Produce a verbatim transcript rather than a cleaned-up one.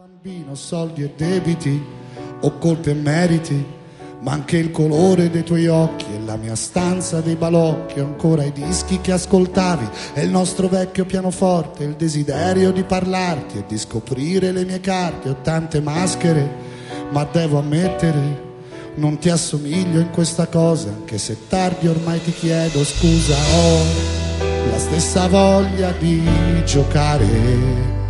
Bambino, soldi e debiti, o colpe e meriti, ma anche il colore dei tuoi occhi e la mia stanza dei balocchi, ancora i dischi che ascoltavi e il nostro vecchio pianoforte, il desiderio di parlarti e di scoprire le mie carte. Ho tante maschere, ma devo ammettere, non ti assomiglio in questa cosa, anche se tardi ormai ti chiedo scusa. Ho la stessa voglia di giocare